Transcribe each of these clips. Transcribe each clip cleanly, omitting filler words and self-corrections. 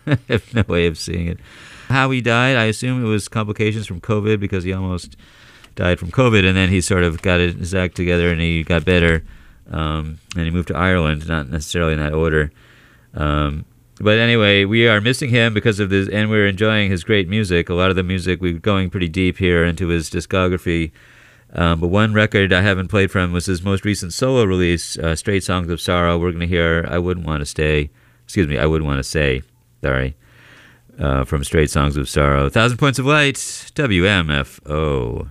I have no way of seeing it. How he died, I assume it was complications from COVID because he almost died from COVID, and then he sort of got his act together and he got better, and he moved to Ireland, not necessarily in that order. But anyway, we are missing him because of this, and we're enjoying his great music. A lot of the music, we're going pretty deep here into his discography. But one record I haven't played from was his most recent solo release, Straight Songs of Sorrow. We're going to hear I Wouldn't Want to Say, sorry, from Straight Songs of Sorrow. 1,000 Points of Light, WMFO.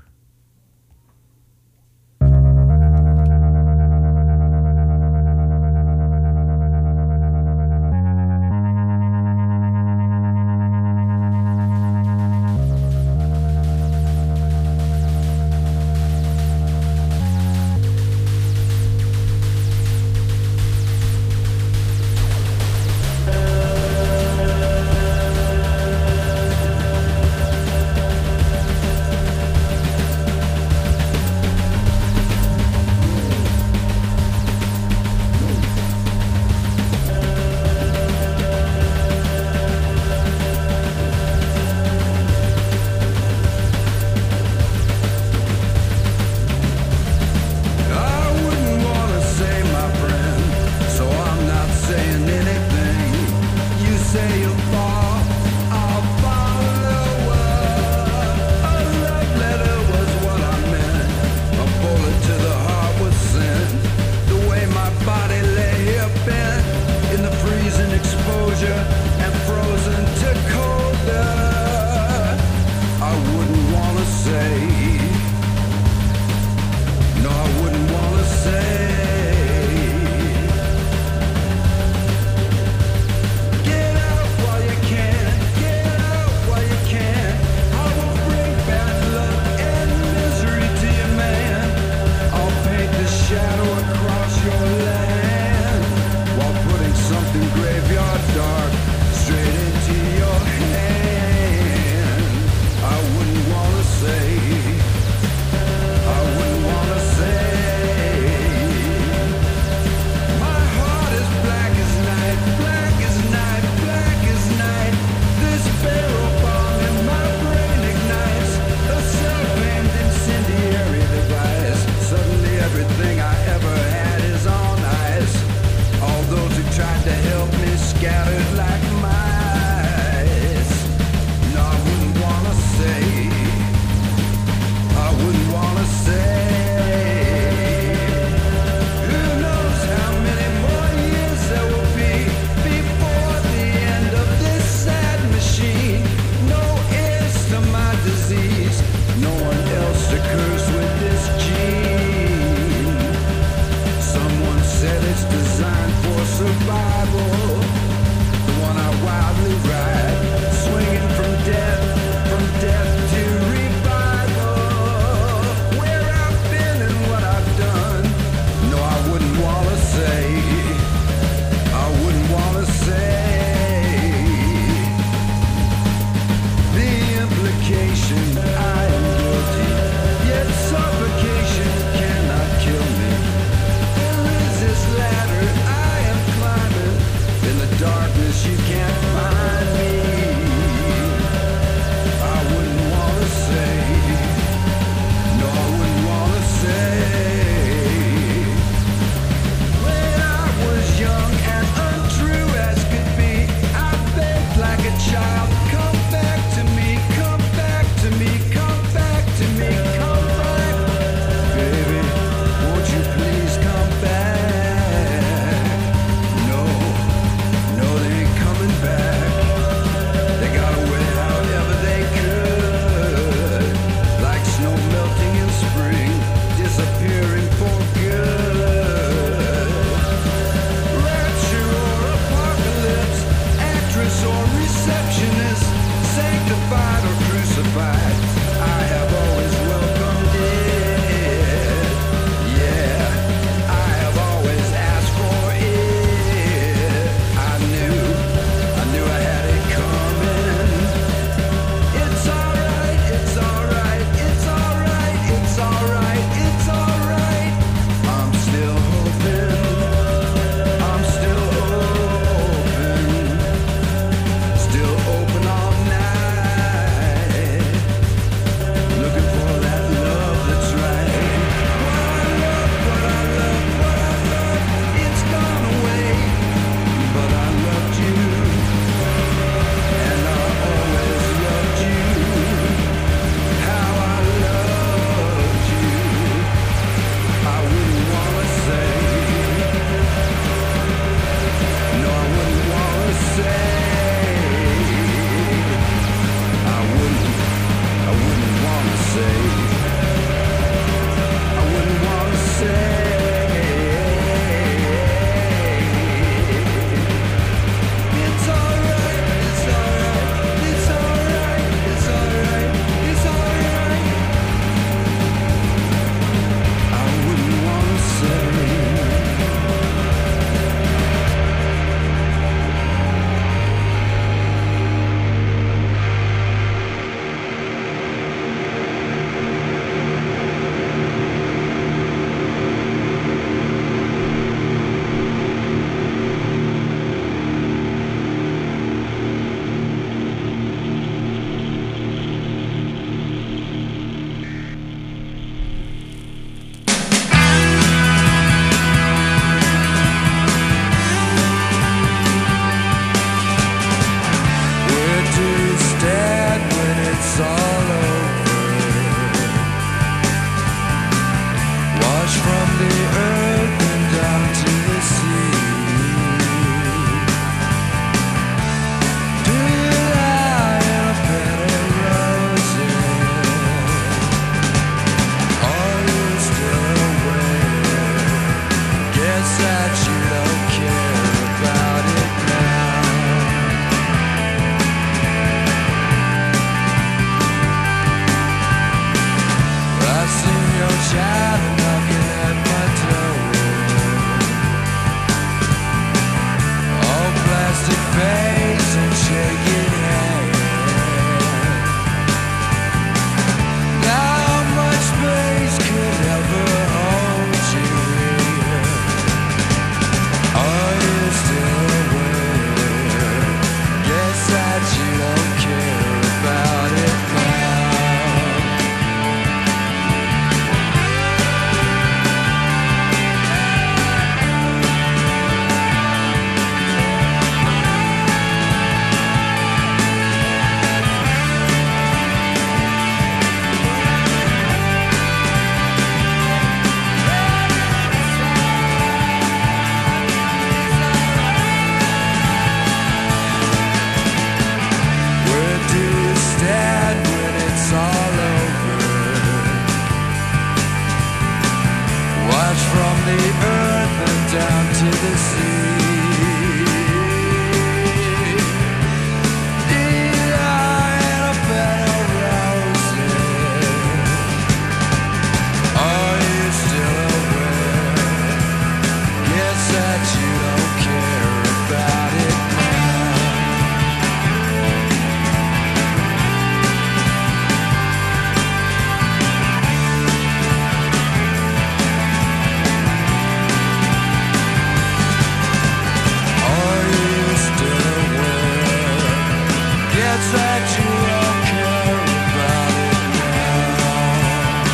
Let's let you all care about it now.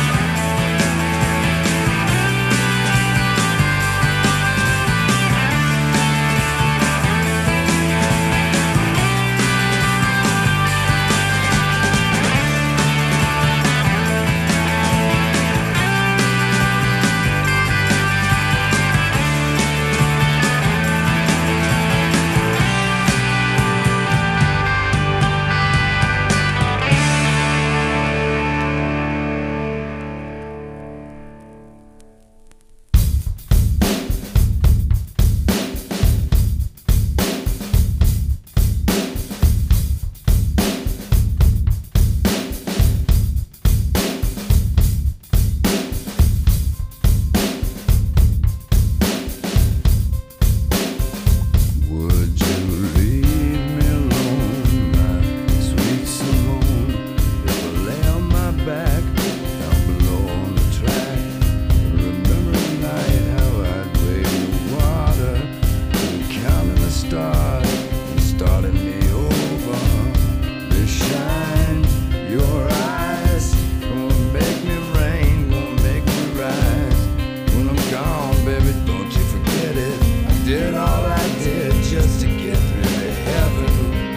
Would you leave me alone, my sweet Simone? If I lay on my back down below on the track, remember the night how I'd wade in the water and counting the stars and starting me over. They shine your eyes, gonna make me rain, gonna make me rise. When I'm gone, baby, don't you forget it. I did all I did just to get through to heaven.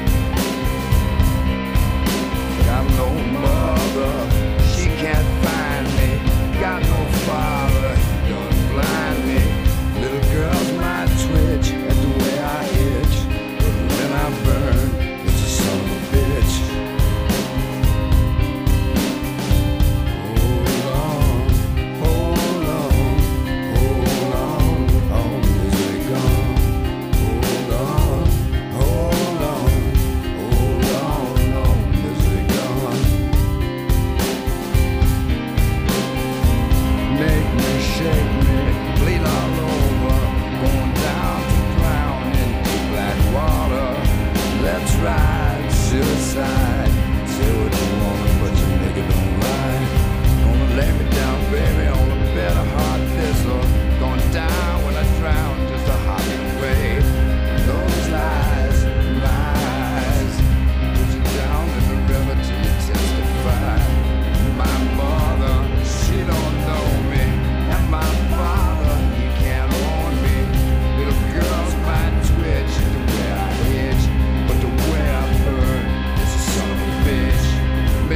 Got no mother, she can't find me. Got no father, he done blind me. Little girls might twitch at the way I itch, but when I burn, it's a son of a bitch. Hold on, hold on, hold on, oh, misery gone. Hold on, hold on, hold on, oh, misery gone. Make me, shake me, bleed all over, going down to drown into black water. Let's ride, suicide. Say what you want, but your nigga don't ride. Gonna lay me down, baby, on a bed of hard thistle. Gonna die when I drown, just a hopping away. Those lies, lies, put you down in the river till you testify. My mother, she don't know me, and my father, he can't own me. Little girls might twitch the way I itch, but the way I burn is a son of a bitch.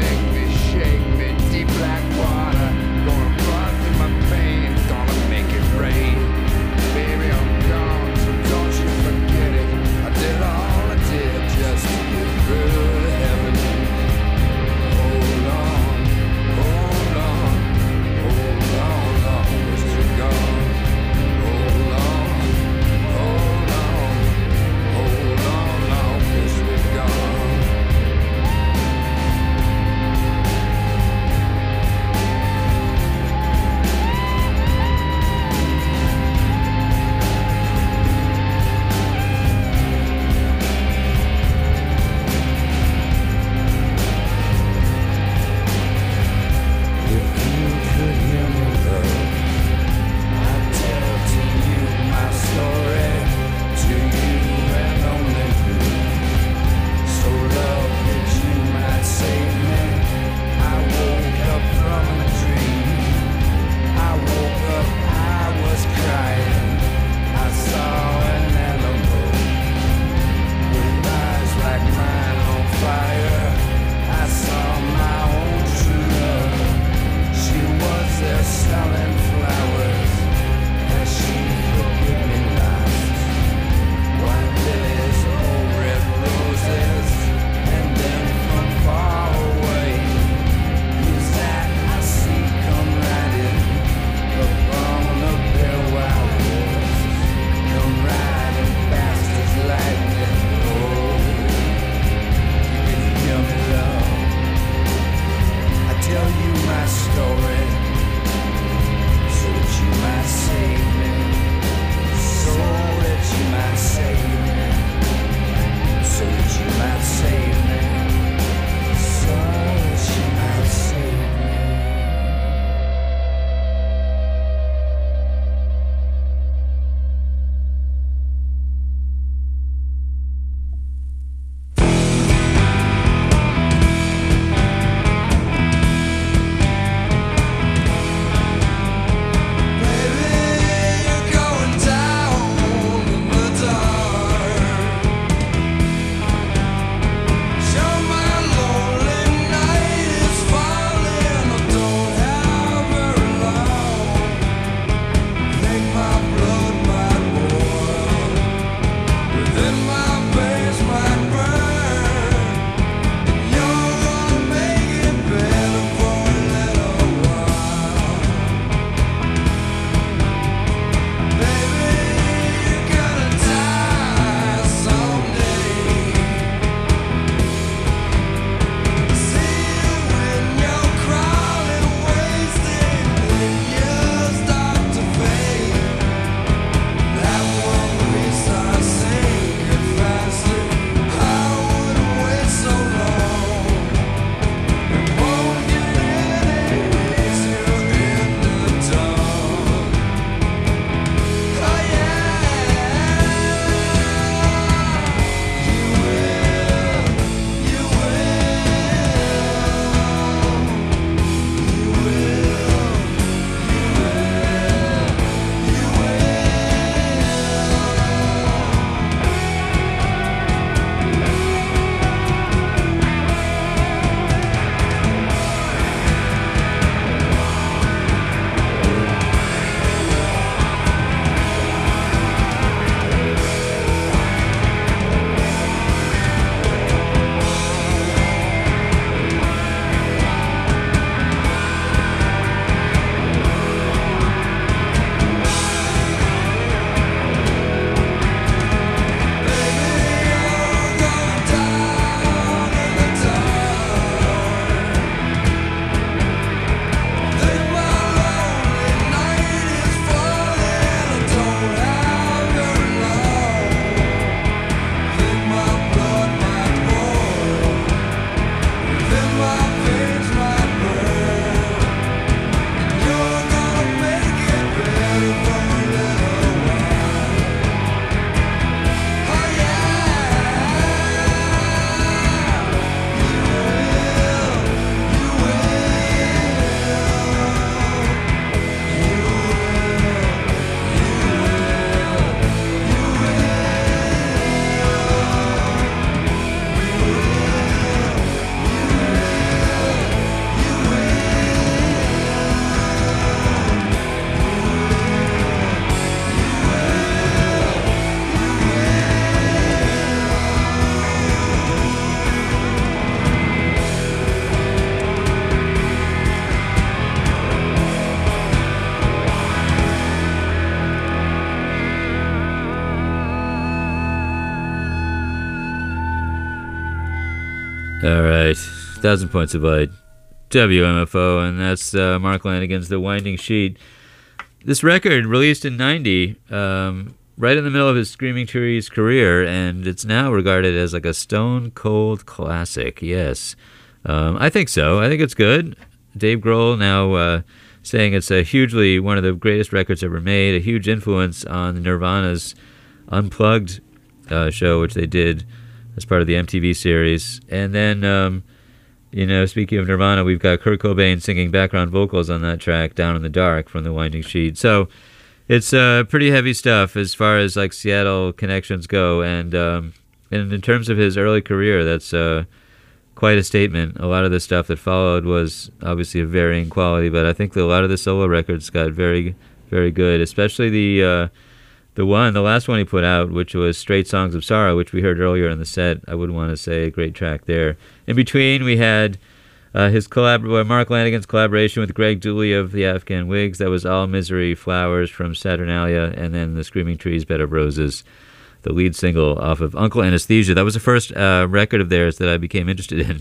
All right, 1,000 Points of Light, WMFO, and that's Mark Lanigan's The Winding Sheet. This record, released in 90, right in the middle of his Screaming Trees career, and it's now regarded as like a stone-cold classic, yes. I think so. I think it's good. Dave Grohl now saying it's one of the greatest records ever made, a huge influence on Nirvana's Unplugged show, which they did as part of the MTV series. And then, speaking of Nirvana, we've got Kurt Cobain singing background vocals on that track, Down in the Dark, from The Winding Sheet. So it's pretty heavy stuff as far as like Seattle connections go. And in terms of his early career, that's quite a statement. A lot of the stuff that followed was obviously of varying quality, but I think that a lot of the solo records got very, very good, especially the last one he put out, which was Straight Songs of Sorrow, which we heard earlier in the set. I would want to say a great track there. In between, we had Mark Lanigan's collaboration with Greg Dooley of the Afghan Wigs. That was All Misery Flowers from Saturnalia, and then The Screaming Trees, Bed of Roses, the lead single off of Uncle Anesthesia. That was the first record of theirs that I became interested in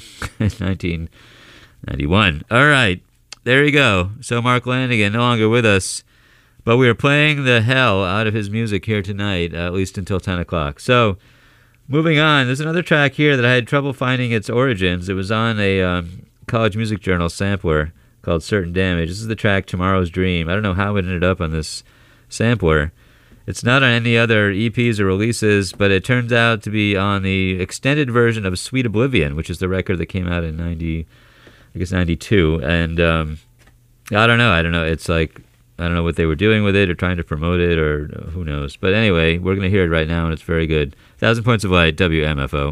1991. All right, there you go. So Mark Lanigan, no longer with us, but we are playing the hell out of his music here tonight, at least until 10 o'clock. So, moving on, there's another track here that I had trouble finding its origins. It was on a College Music Journal sampler called Certain Damage. This is the track Tomorrow's Dream. I don't know how it ended up on this sampler. It's not on any other EPs or releases, but it turns out to be on the extended version of Sweet Oblivion, which is the record that came out in 92. And I don't know. It's like, I don't know what they were doing with it or trying to promote it or who knows. But anyway, we're going to hear it right now, and it's very good. 1,000 Points of Light, WMFO.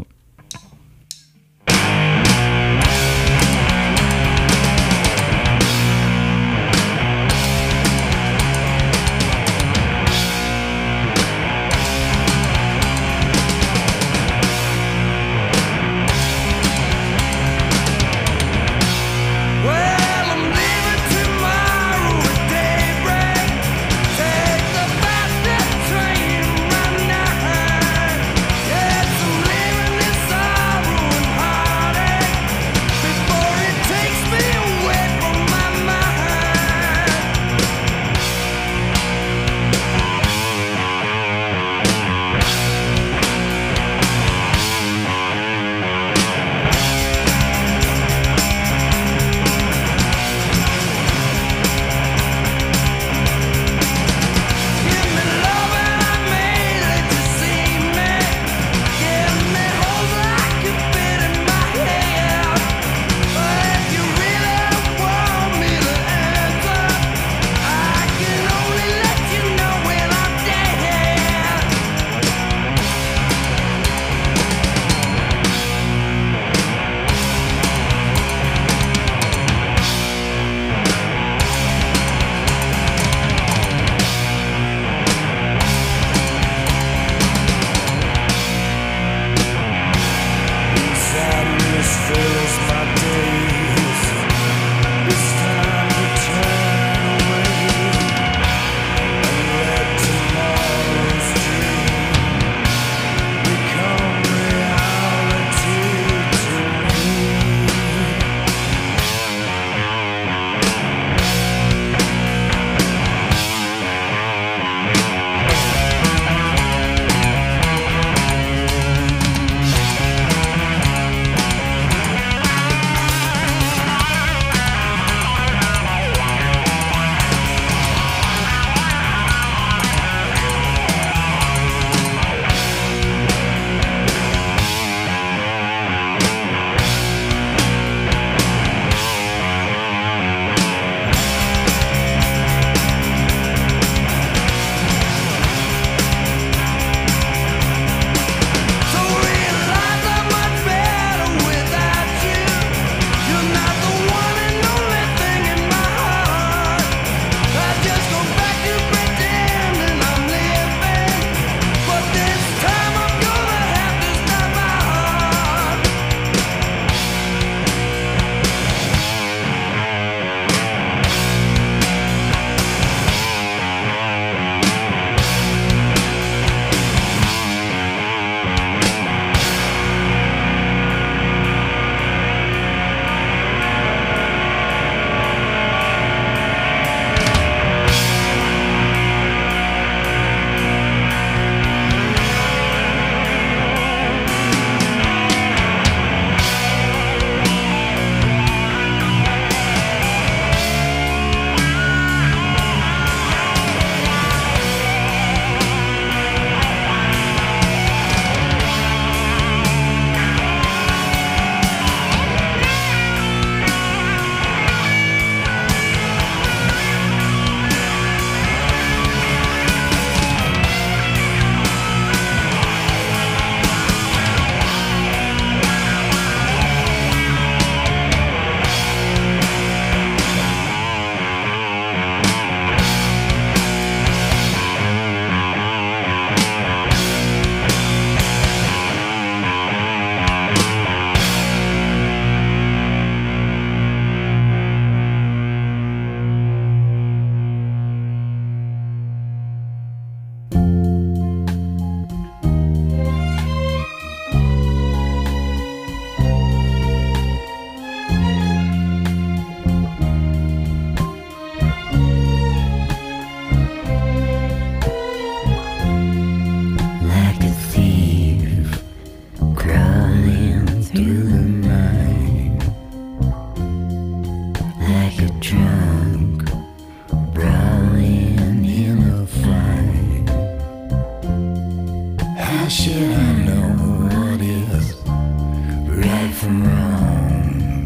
and wrong.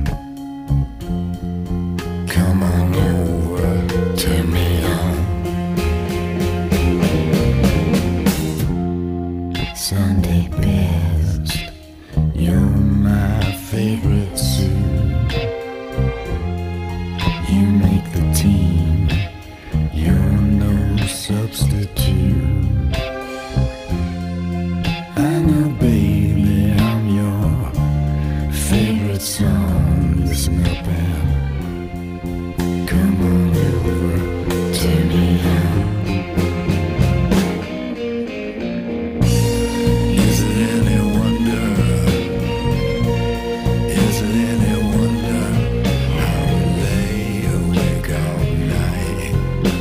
Come on over, turn me on. Sunday best, you're my favorite suit. You make the team, you're no substitute. I know, baby, I'm your favorite song. Listen up and come on over, turn me on. Is it any wonder? Is it any wonder how we lay awake all night?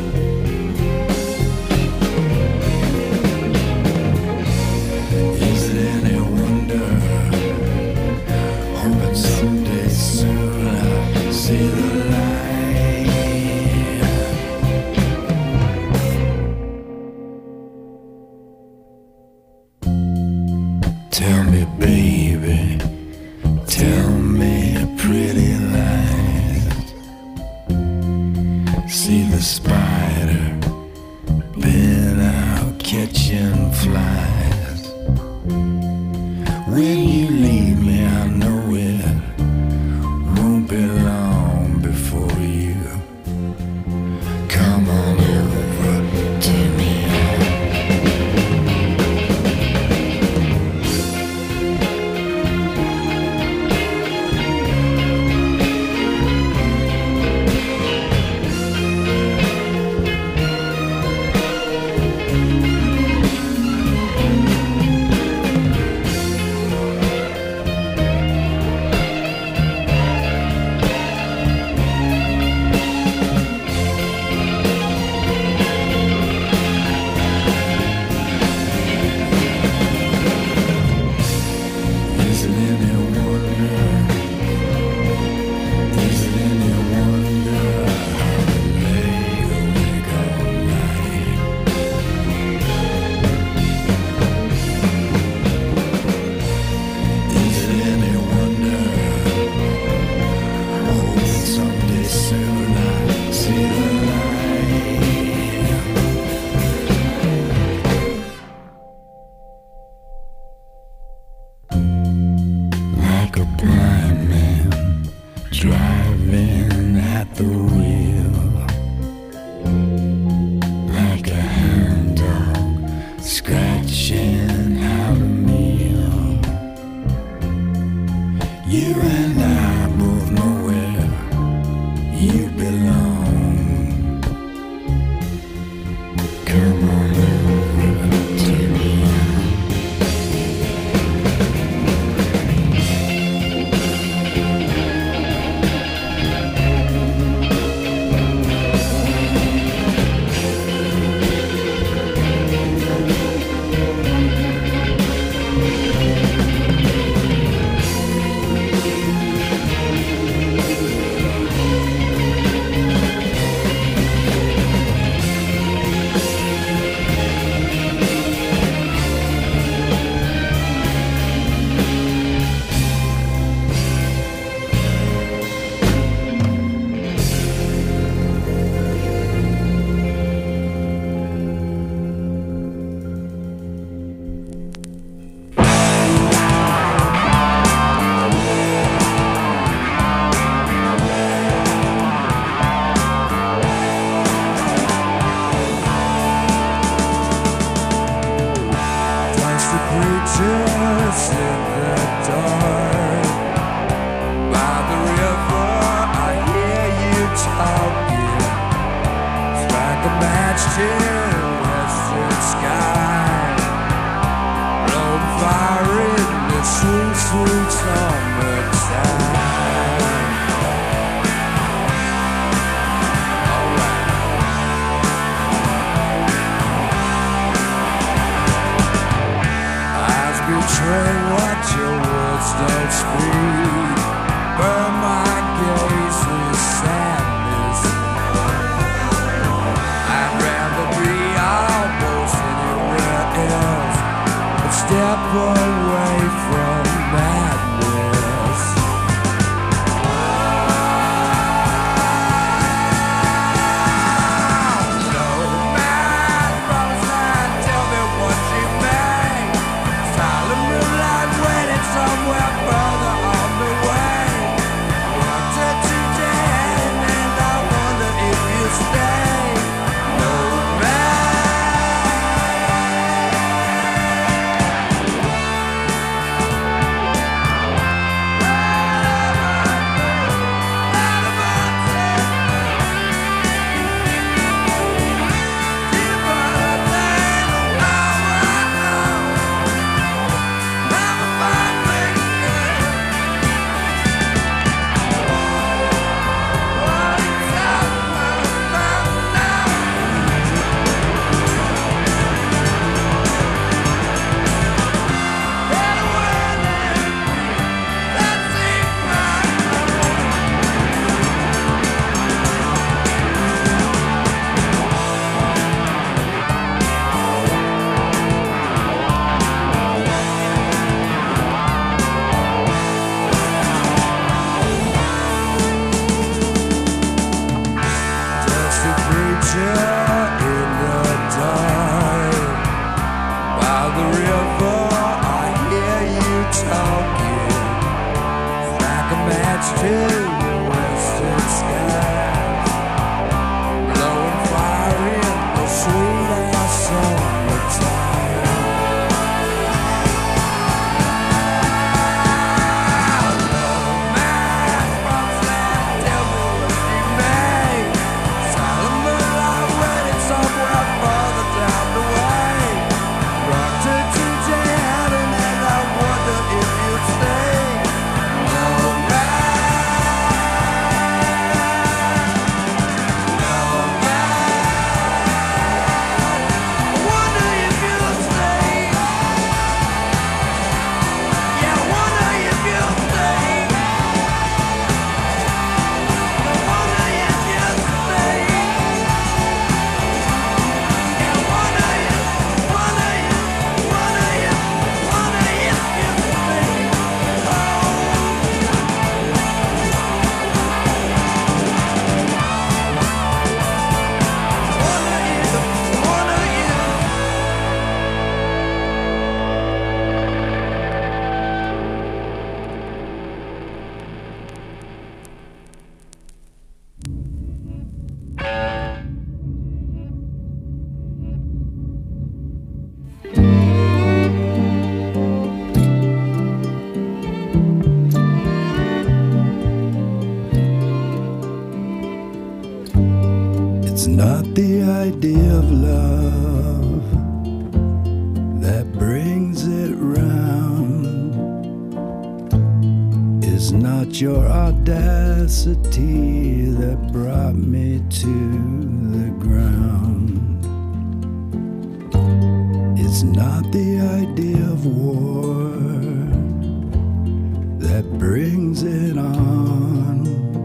Is it any wonder? Hoping someday soon I'll see the light. Tell me, baby, tell me pretty lies. See the spider been out catching flies. When you leave me, I know it won't be long before you come on over to me. Is it any wonder? Is it any wonder how we lay awake all night? Is it any wonder? Oh, someday soon I'll see the light. Like a blind man driving at the wheel, like a hound dog scratching out a meal. You and I both know where you belong. Come on over to me. to the western skies, blowing fire in the sweet ass summertime. Love man from San tell me what she made. Silent moonlight waiting somewhere further down the way. Rocked her to heaven and I wonder if you'd stay. Love It's not the idea of love that brings it round. It's not your audacity that brought me to the ground. It's not the idea of war that brings it on.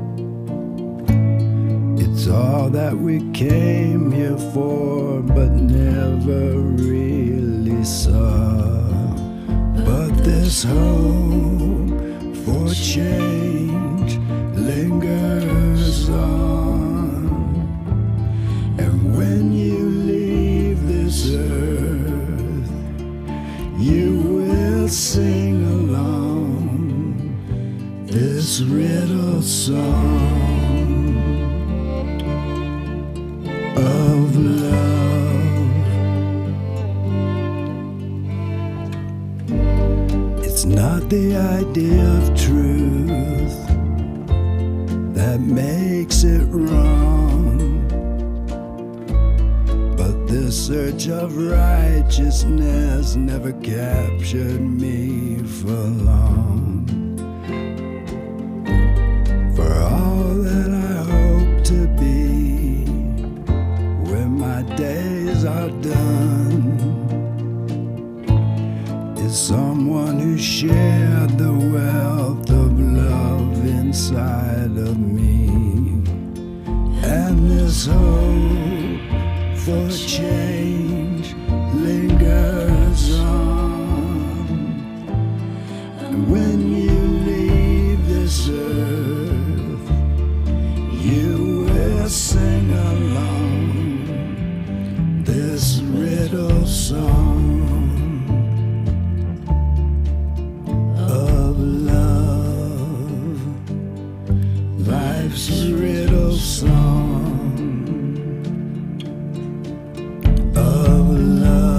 It's all that we came here for, but never really saw. But this hope for change lingers on. And when you leave this earth, you will sing along this riddle song of love. It's not the idea of truth that makes it wrong, but the search of righteousness never captured me for long. For all that I hope to be when my days are done is someone who shared the wealth of love inside of me. And this hope for change lingers on. And when you leave this earth, you will sing along this riddle song of love, life's riddle song of love.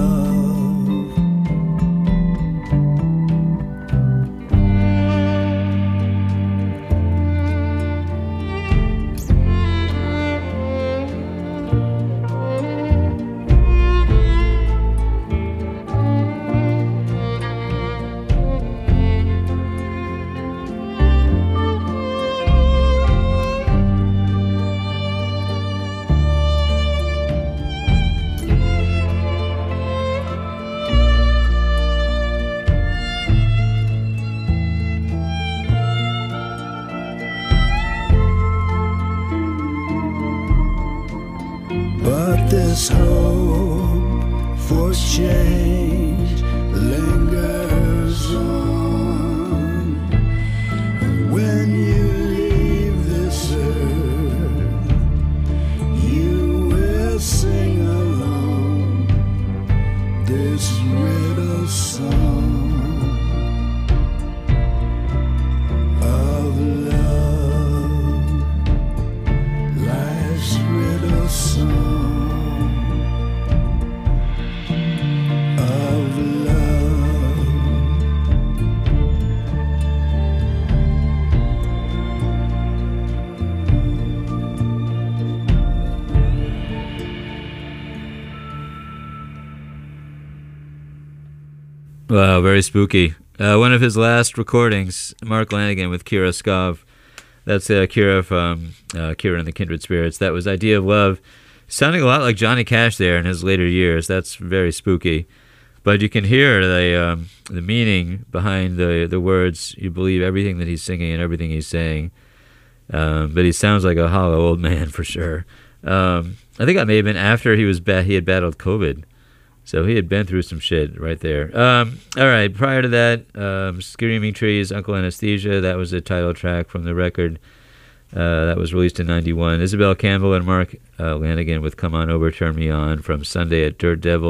But this hope for change lingers on. And when you leave this earth, you will sing along this riddle song of love. Wow, very spooky. One of his last recordings, Mark Lanegan with Kira Skov. That's Kira from Kira and the Kindred Spirits. That was Idea of Love. Sounding a lot like Johnny Cash there in his later years. That's very spooky. But you can hear the meaning behind the words. You believe everything that he's singing and everything he's saying. But he sounds like a hollow old man for sure. I think that may have been after he had battled COVID. So he had been through some shit right there. All right, prior to that, Screaming Trees, Uncle Anesthesia. That was the title track from the record. That was released in 91. Isabel Campbell and Mark Lanegan with Come On Over, Turn Me On from Sunday at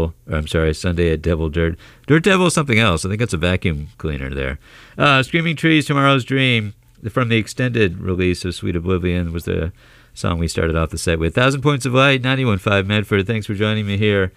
Sunday at Devil Dirt. Dirt Devil is something else. I think that's a vacuum cleaner there. Screaming Trees, Tomorrow's Dream from the extended release of Sweet Oblivion was the song we started off the set with. 1,000 Points of Light, 91.5 Medford. Thanks for joining me here.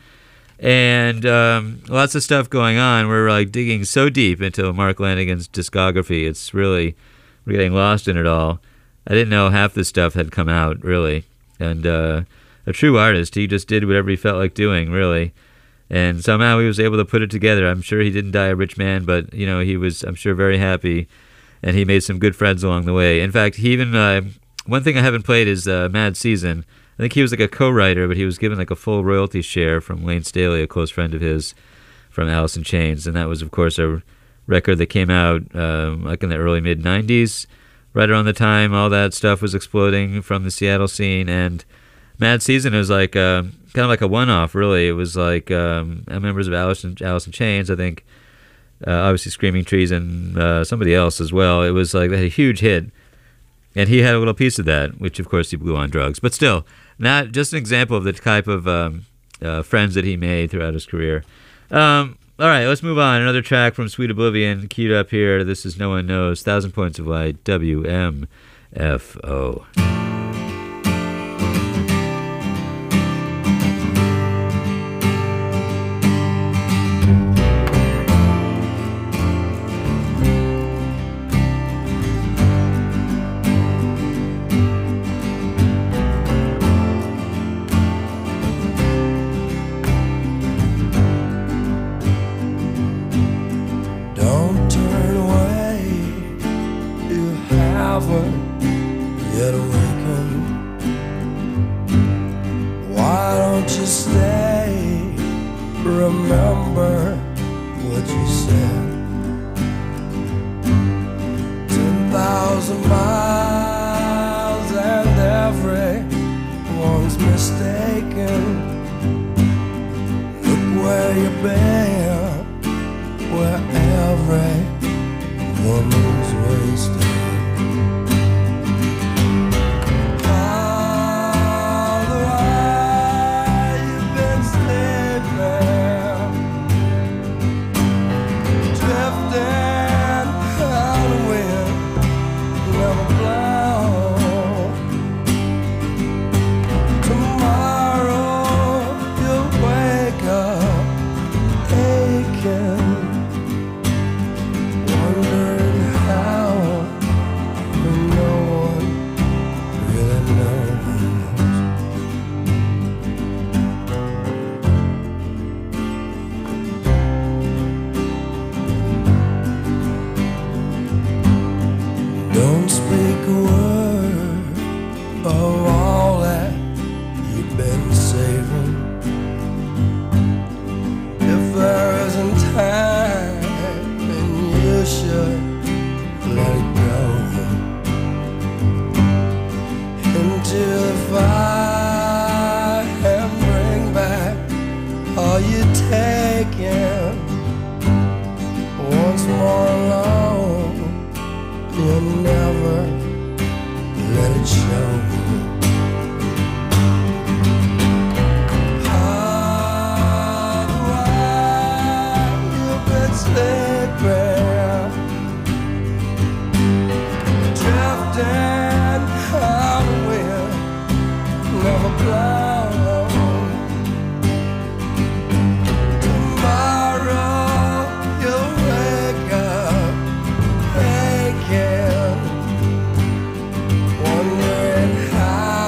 And lots of stuff going on. We're like digging so deep into Mark Lanegan's discography. It's really, we're getting lost in it all. I didn't know half this stuff had come out, really. And a true artist, he just did whatever he felt like doing, really. And somehow he was able to put it together. I'm sure he didn't die a rich man, but, you know, he was, I'm sure, very happy. And he made some good friends along the way. In fact, he even, one thing I haven't played is Mad Season. I think he was like a co-writer, but he was given like a full royalty share from Lane Staley, a close friend of his from Alice in Chains. And that was, of course, a record that came out like in the early mid-90s. Right around the time all that stuff was exploding from the Seattle scene. And Mad Season was like kind of like a one-off, really. It was like members of Alice in Chains, I think, obviously Screaming Trees and somebody else as well. It was like they had a huge hit. And he had a little piece of that, which, of course, he blew on drugs. But still, not just an example of the type of friends that he made throughout his career. All right, let's move on. Another track from Sweet Oblivion, queued up here. This is No One Knows, 1,000 Points of Light, WMFO. Wondering how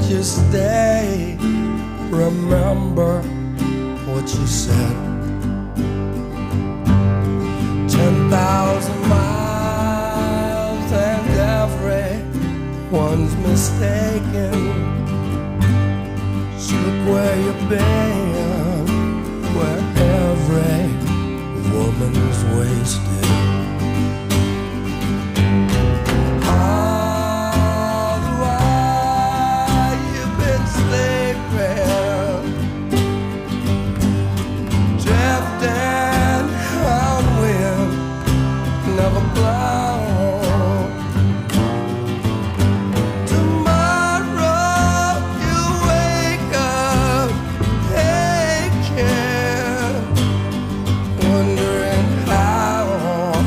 you stay? Remember what you said. 10,000 miles and everyone's mistaken. Look where you've been, where every woman's wasted. All the while you've been sleeping, drifting on wind, never blown. Wondering how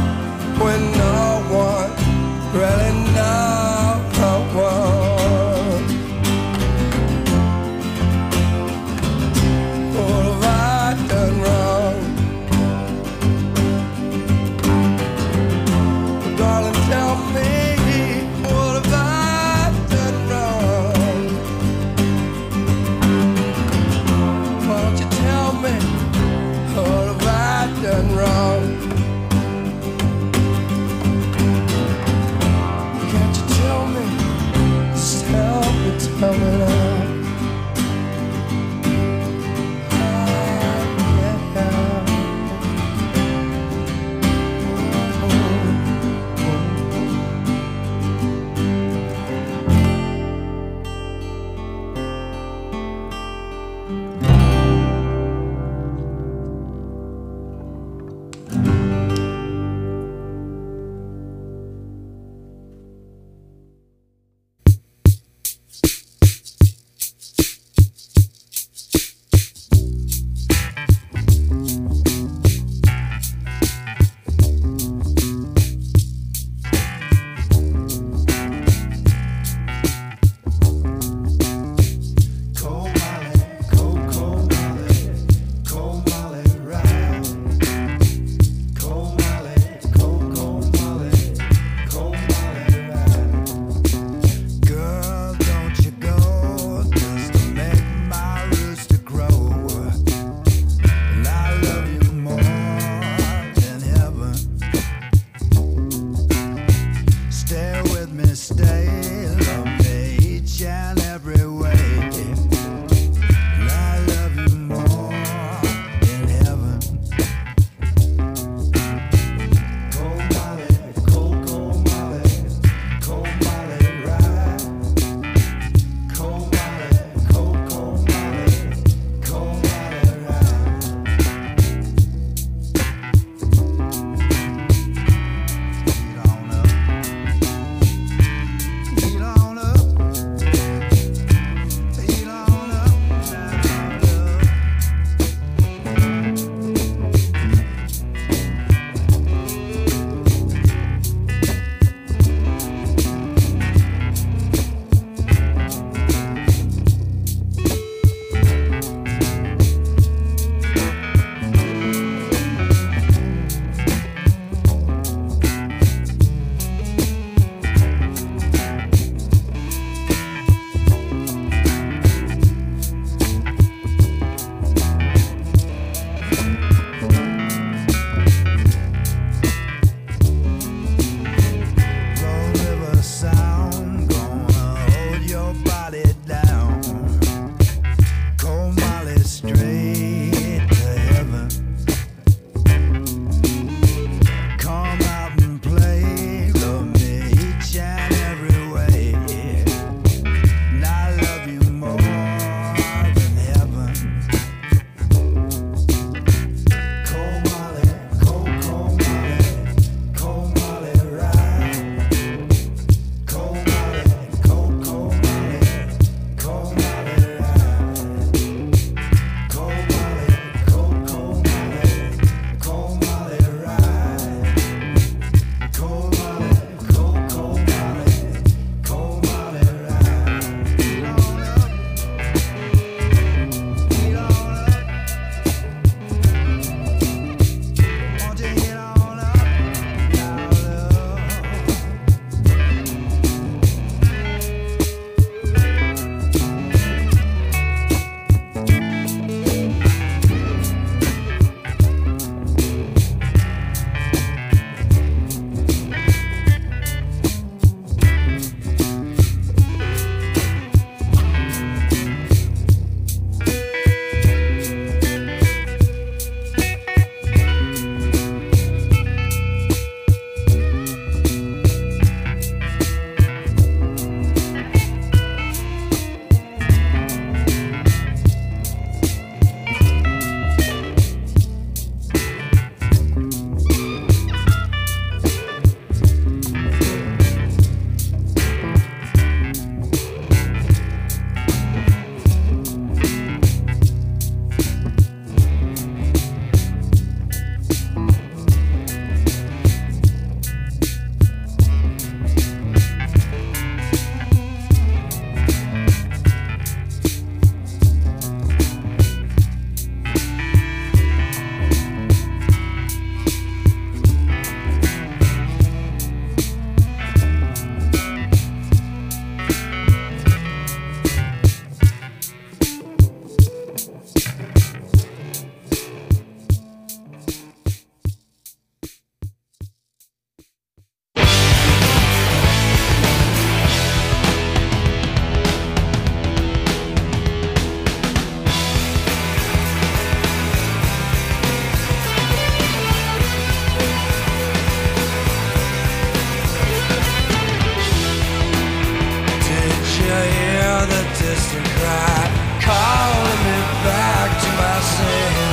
distant cry, calling me back to myself.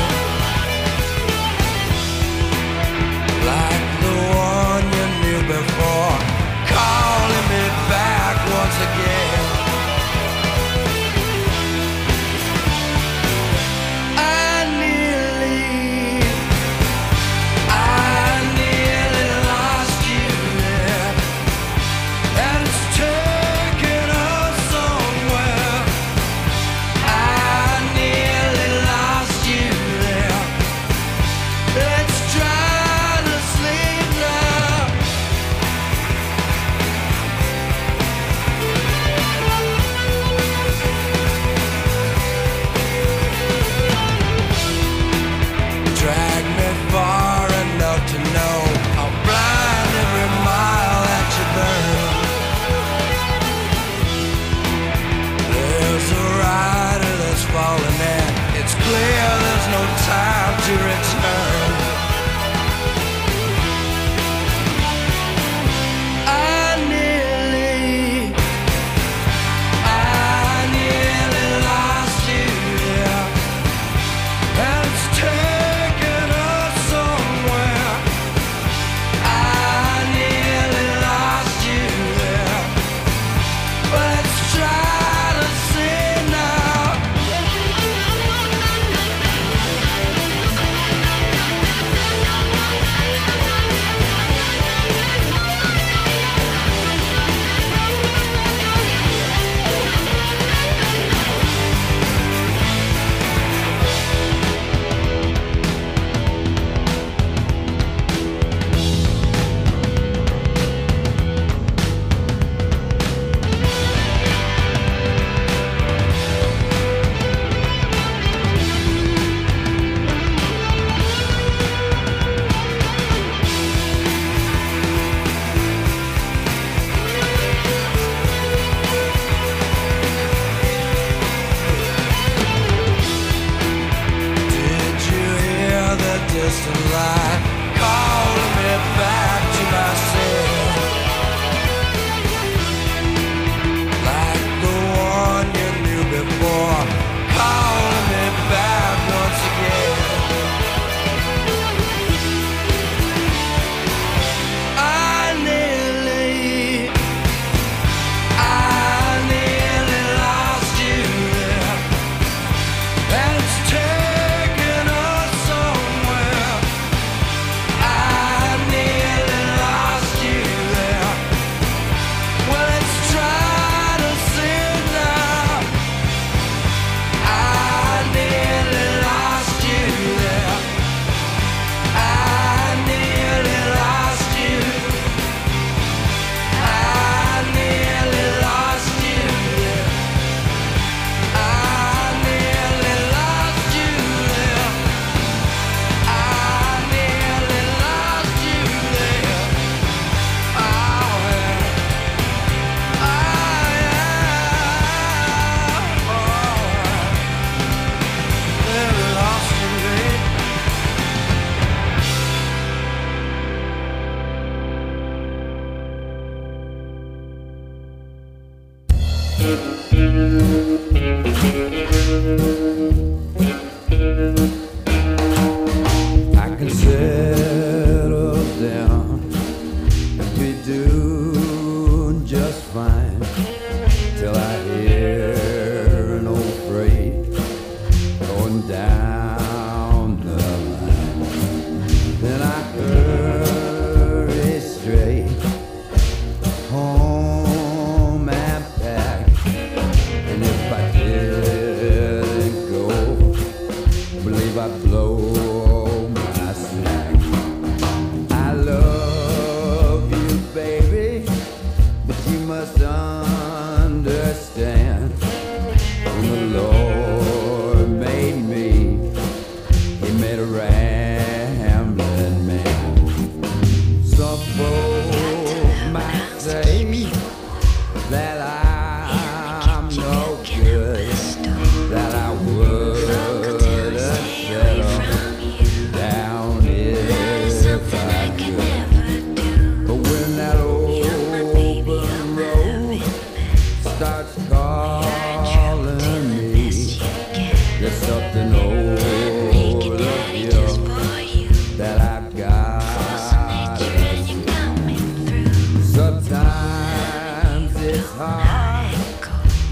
Like the one you knew before, calling me back once again. To return, I nearly lost you there, and it's taken us somewhere. I nearly lost you there, but let's try to see now. Distant light calling me back to myself. Like the one you knew before, calling me back once again. I nearly lost you there, and it's taken us somewhere. I nearly lost you there. Well, let's try to see now. I nearly lost you there. I nearly lost you. I nearly lost you there. I nearly lost you there. I nearly lost you there. Oh, yeah. Oh, yeah. Nearly lost you there. I can settle down and be doing just fine till I hear an old freight going down the line. Then I hurry straight home and back, and if I didn't go, believe I'd blow my slack. I love you, baby, but you must understand, when the Lord made me, He made a rambling man. Some folks might say that I'm no good, that I wouldn't settle down if I could. But when that open road starts calling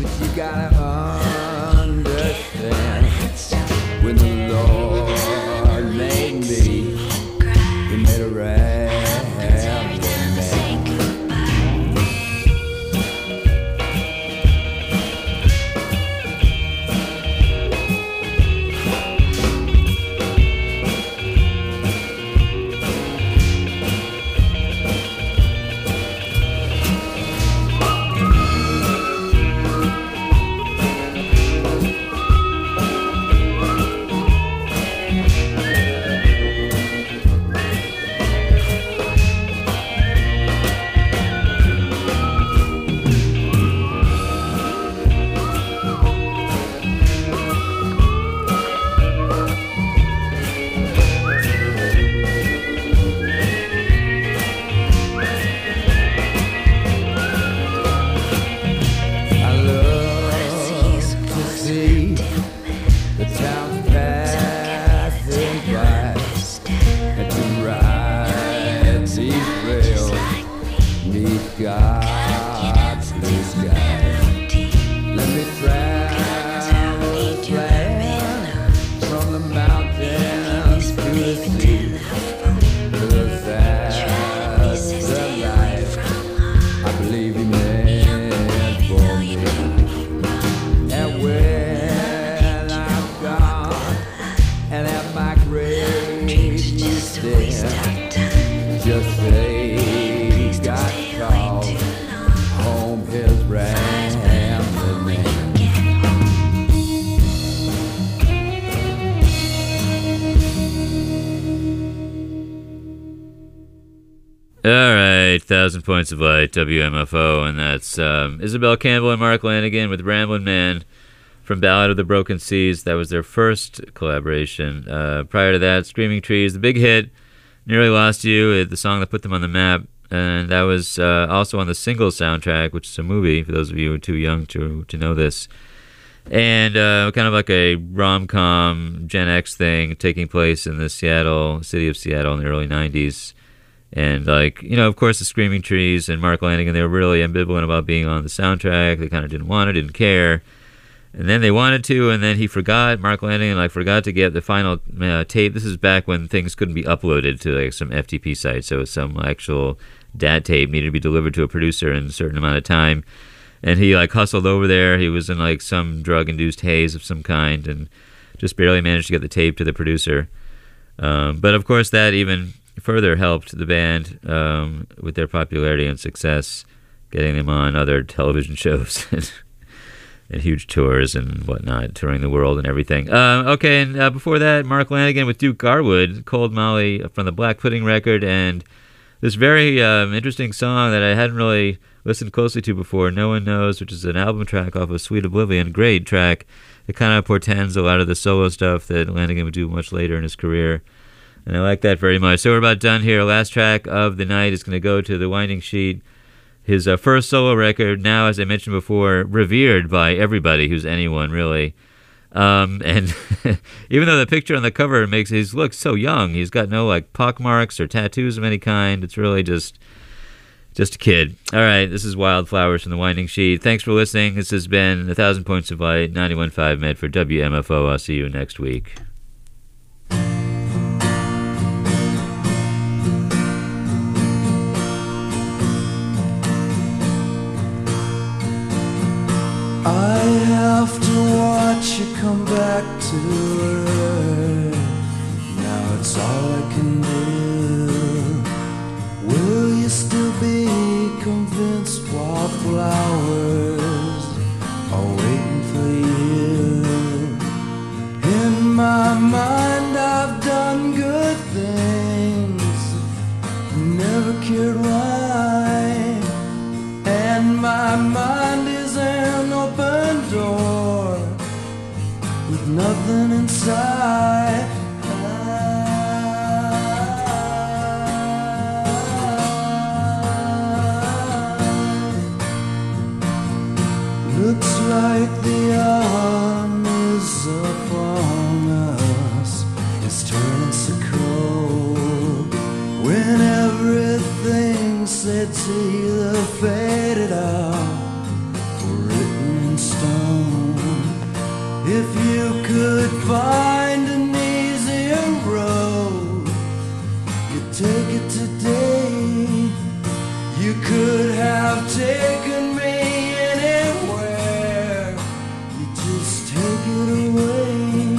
But you gotta understand, when the Lord made me, He made a rambling man. God's blue sky. Let me travel this land from the mountains to the sea, 'cause that's the life I believe He meant for me. And when I'm gone and at my grave you stand, just say God called home His rambling man. All right, 1,000 Points of Light, WMFO, and that's Isabel Campbell and Mark Lanigan with Ramblin' Man from Ballad of the Broken Seas. That was their first collaboration. Prior to that, Screaming Trees, the big hit, Nearly Lost You, the song that put them on the map. And that was also on the Single soundtrack, which is a movie, for those of you who are too young to know this. And kind of like a rom-com Gen X thing taking place in the city of Seattle in the early 90s. And, like, you know, of course, the Screaming Trees and Mark Lanigan, they were really ambivalent about being on the soundtrack. They kind of didn't want it, didn't care. And then they wanted to, and then he forgot. Mark Lanigan, forgot to get the final tape. This is back when things couldn't be uploaded to, some FTP site. So some actual DAT tape needed to be delivered to a producer in a certain amount of time. And he, hustled over there. He was in, some drug-induced haze of some kind and just barely managed to get the tape to the producer. But, of course, that even further helped the band with their popularity and success, getting them on other television shows and huge tours and whatnot, touring the world and everything. Okay, and before that, Mark Lanigan with Duke Garwood, Cold Molly from the Black Pudding record, and this very interesting song that I hadn't really listened closely to before, No One Knows, which is an album track off of Sweet Oblivion. Great track. It kind of portends a lot of the solo stuff that Lanigan would do much later in his career. And I like that very much. So we're about done here. Last track of the night is going to go to The Winding Sheet. His first solo record, now, as I mentioned before, revered by everybody who's anyone, really. And even though the picture on the cover makes him look so young, he's got no, pockmarks or tattoos of any kind. It's really just a kid. All right, this is Wildflowers from The Winding Sheet. Thanks for listening. This has been 1,000 Points of Light, 91.5 Medford WMFO. I'll see you next week. I have to watch you come back to earth. Now it's all I can do. Will you still be convinced wildflowers are waiting for you? In my mind I've done good things, never cured wine, and my mind is an open door with nothing inside. Looks like the autumn is upon us. It's turning so cold when everything's said to either faded out or written in stone. find an easier road. You take it today. You could have taken me anywhere. You just take it away.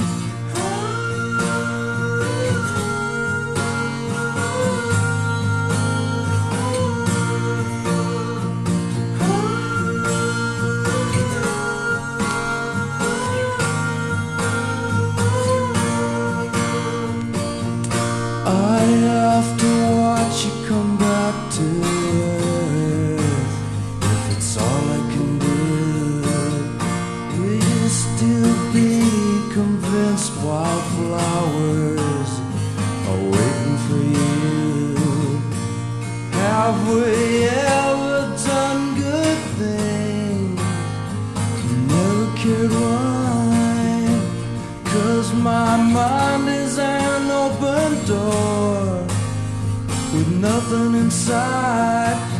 I have to watch you come back to earth. If it's all I can do, will you still be convinced wildflowers are waiting for you? Have we ever done good things? Never cared why. 'Cause my mind is an open door with nothing inside.